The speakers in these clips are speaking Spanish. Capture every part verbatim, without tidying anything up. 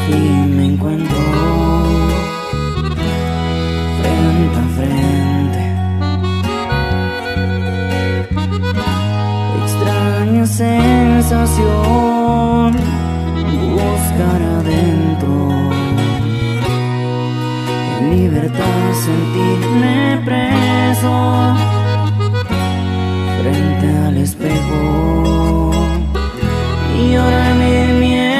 y me encuentro frente a frente. Extraña sensación, buscar adentro, en libertad sentirme preso frente al espejo y llorar mis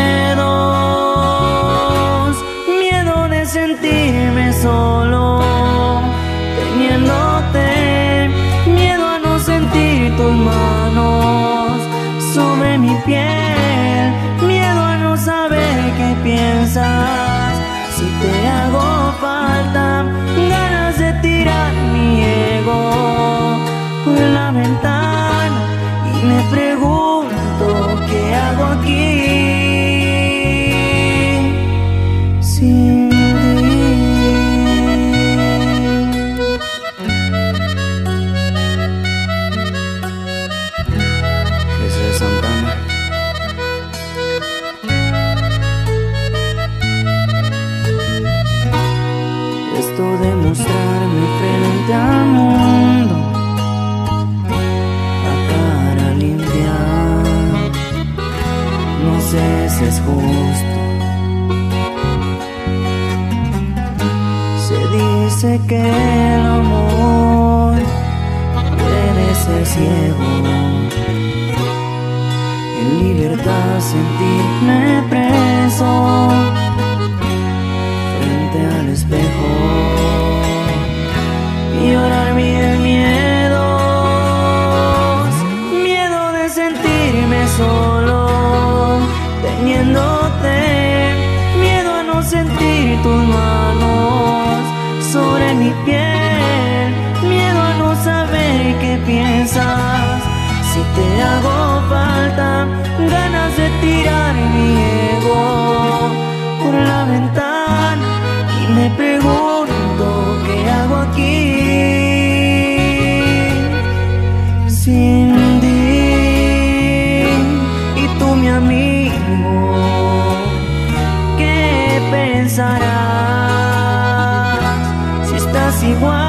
miedos, miedo de sentirme solo teniéndote, miedo a no sentir tus manos sobre mi piel, miedo a no saber qué piensas si te hago falta, ganas de tirar mi ego por la ventana y me pregunto qué hago aquí sin ti. Jesús Santana. Esto de mostrarme frente al mundo a cara limpia, no sé si es justo. Se dice que el amor puede ser ciego, en libertad sentirme preso frente al espejo y llorar mis miedos, miedo de sentirme solo teniéndote, miedo a no sentir tus manos sobre mi piel, miedo a no saber qué piensas si te hago falta, ganas de tirar mi ego por la ventana y me pregunto qué hago aquí sin ti. Y tú, mi amigo, ¿qué pensarás si estás igual